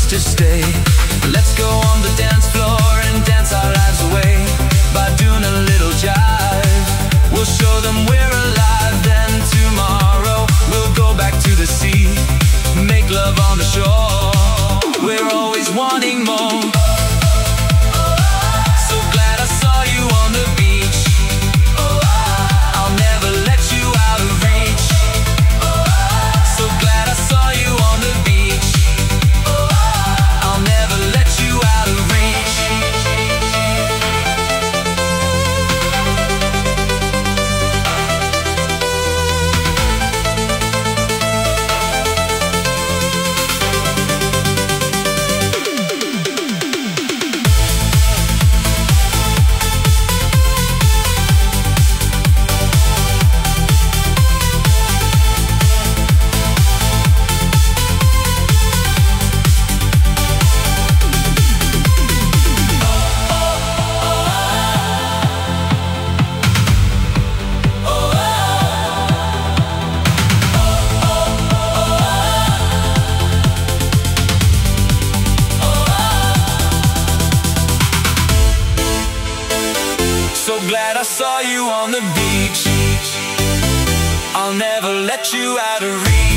to stay. Let's go on the dance floor and dance our lives away. By doing a little jive, we'll show them we're alive. Then tomorrow we'll go back to the sea, make love on the shore. We're always wanting more. So glad I saw you on the beach. I'll never let you out of reach. So glad I saw you on the beach. I'll never let you out of reach. So glad I saw you on the beach. I'll never let you out of reach.